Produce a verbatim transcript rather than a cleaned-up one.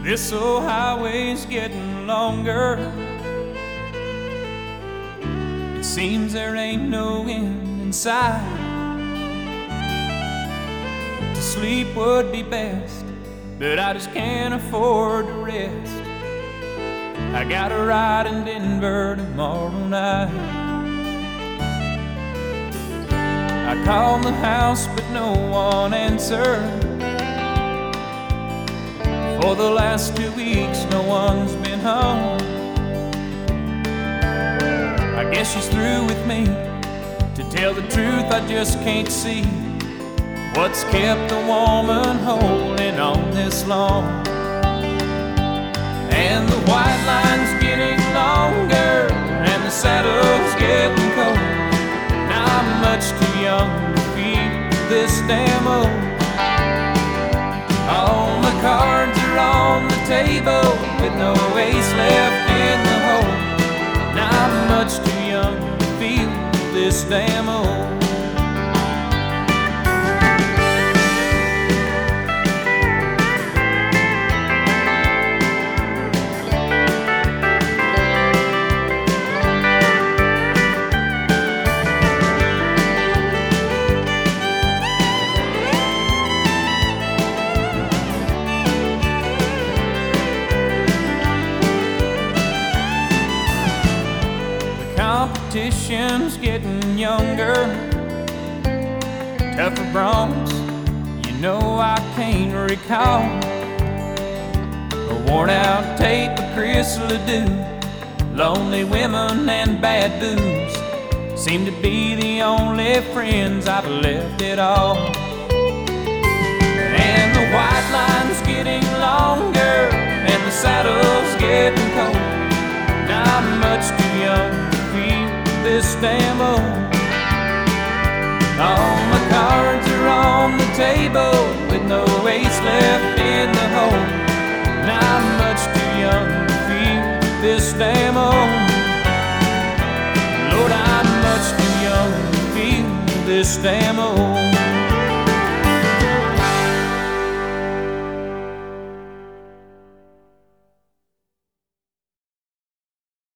This old highway's getting longer. It seems there ain't no end in sight. To sleep would be best, but I just can't afford to rest. I got a ride in Denver tomorrow night. I called the house, but no one answered. For the last two weeks, no one's been home. I guess she's through with me. To tell the truth, I just can't see what's kept a woman holding on this long. And the white line's getting longer, and the saddle's getting cold. Now I'm much too young to feel this damn old. All my cards are on the table with no ace left in the hole. Now I'm much too young to feel this damn old. Competition's getting younger, tougher broncs, you know I can't recall. A worn out tape of Chris Ledoux, lonely women and bad booze seem to be the only friends I've left at all. And the white line's getting longer, and the saddle's getting cold. Now I'm much too young this damn old. All my cards are on the table with no ace left in the hole. Now I'm much too young to feel this damn old. Lord, I'm much too young to feel this damn old.